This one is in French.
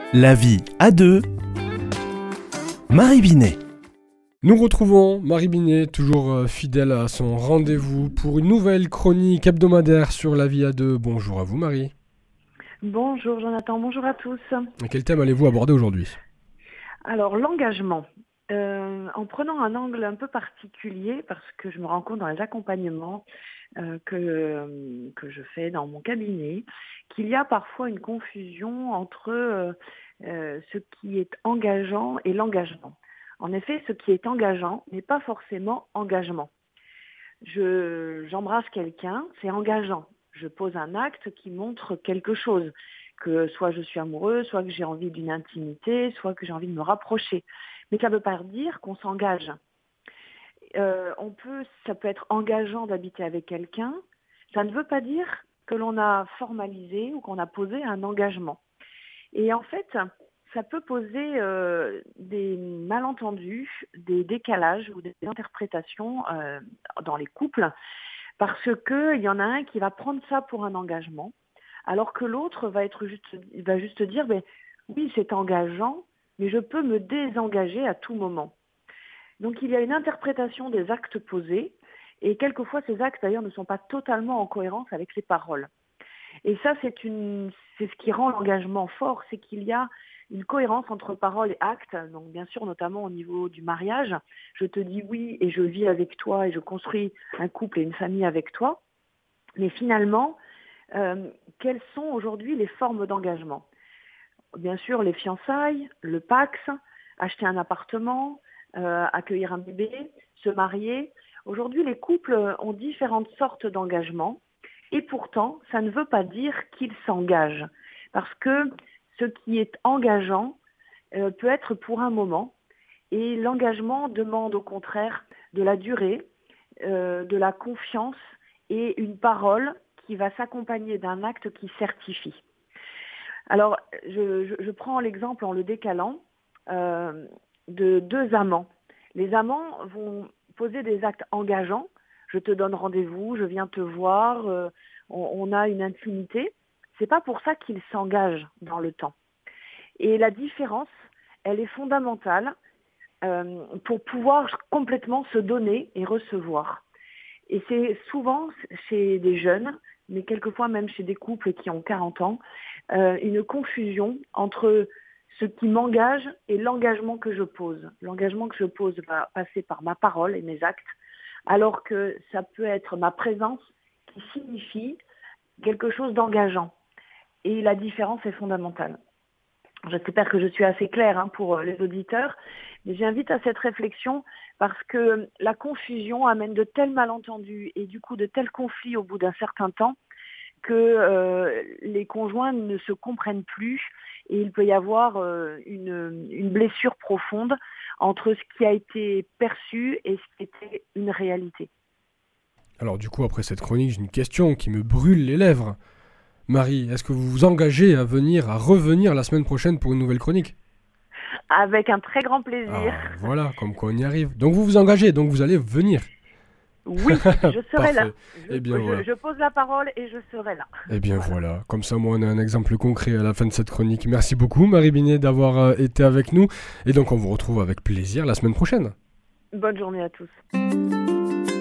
La vie à deux. Marie Binet. Nous retrouvons Marie Binet, toujours fidèle à son rendez-vous pour une nouvelle chronique hebdomadaire sur la vie à deux. Bonjour à vous Marie. Bonjour Jonathan, bonjour à tous. Et quel thème allez-vous aborder aujourd'hui ? Alors l'engagement, en prenant un angle un peu particulier, parce que je me rends compte dans les accompagnements que je fais dans mon cabinet, qu'il y a parfois une confusion entre ce qui est engageant et l'engagement. En effet, ce qui est engageant n'est pas forcément engagement. J'embrasse quelqu'un, c'est engageant. Je pose un acte qui montre quelque chose, que soit je suis amoureuse, soit que j'ai envie d'une intimité, soit que j'ai envie de me rapprocher. Mais ça ne veut pas dire qu'on s'engage. Ça peut être engageant d'habiter avec quelqu'un. Ça ne veut pas dire que l'on a formalisé ou qu'on a posé un engagement. Et en fait, ça peut poser des malentendus, des décalages ou des interprétations dans les couples, parce qu'il y en a un qui va prendre ça pour un engagement, alors que l'autre va juste dire oui, c'est engageant, mais je peux me désengager à tout moment. Donc il y a une interprétation des actes posés, et quelquefois ces actes d'ailleurs ne sont pas totalement en cohérence avec les paroles. Et ça, c'est ce qui rend l'engagement fort, c'est qu'il y a une cohérence entre parole et acte, donc bien sûr notamment au niveau du mariage. Je te dis oui et je vis avec toi et je construis un couple et une famille avec toi. Mais finalement, quelles sont aujourd'hui les formes d'engagement ? Bien sûr, les fiançailles, le Pacs, acheter un appartement, accueillir un bébé, se marier. Aujourd'hui, les couples ont différentes sortes d'engagement. Et pourtant, ça ne veut pas dire qu'ils s'engagent. Parce que ce qui est engageant peut être pour un moment. Et l'engagement demande au contraire de la durée, de la confiance et une parole qui va s'accompagner d'un acte qui certifie. Alors, je prends l'exemple en le décalant de deux amants. Les amants vont poser des actes engageants. Je te donne rendez-vous, je viens te voir, on a une intimité. C'est pas pour ça qu'ils s'engagent dans le temps. Et la différence, elle est fondamentale pour pouvoir complètement se donner et recevoir. Et c'est souvent chez des jeunes, mais quelquefois même chez des couples qui ont 40 ans, une confusion entre ce qui m'engage et l'engagement que je pose. L'engagement que je pose va passer par ma parole et mes actes, alors que ça peut être ma présence qui signifie quelque chose d'engageant. Et la différence est fondamentale. J'espère que je suis assez claire pour les auditeurs, mais j'invite à cette réflexion parce que la confusion amène de tels malentendus et du coup de tels conflits au bout d'un certain temps que les conjoints ne se comprennent plus et il peut y avoir une blessure profonde entre ce qui a été perçu et ce qui était une réalité. Alors du coup, après cette chronique, j'ai une question qui me brûle les lèvres. Marie, est-ce que vous vous engagez à revenir la semaine prochaine pour une nouvelle chronique ? Avec un très grand plaisir. Ah, voilà, comme quoi on y arrive. Donc vous vous engagez, donc vous allez venir. Oui, je serai là. Voilà. Je pose la parole et je serai là. Eh bien voilà, comme ça moi on a un exemple concret à la fin de cette chronique. Merci beaucoup Marie Binet d'avoir été avec nous. Et donc on vous retrouve avec plaisir la semaine prochaine. Bonne journée à tous.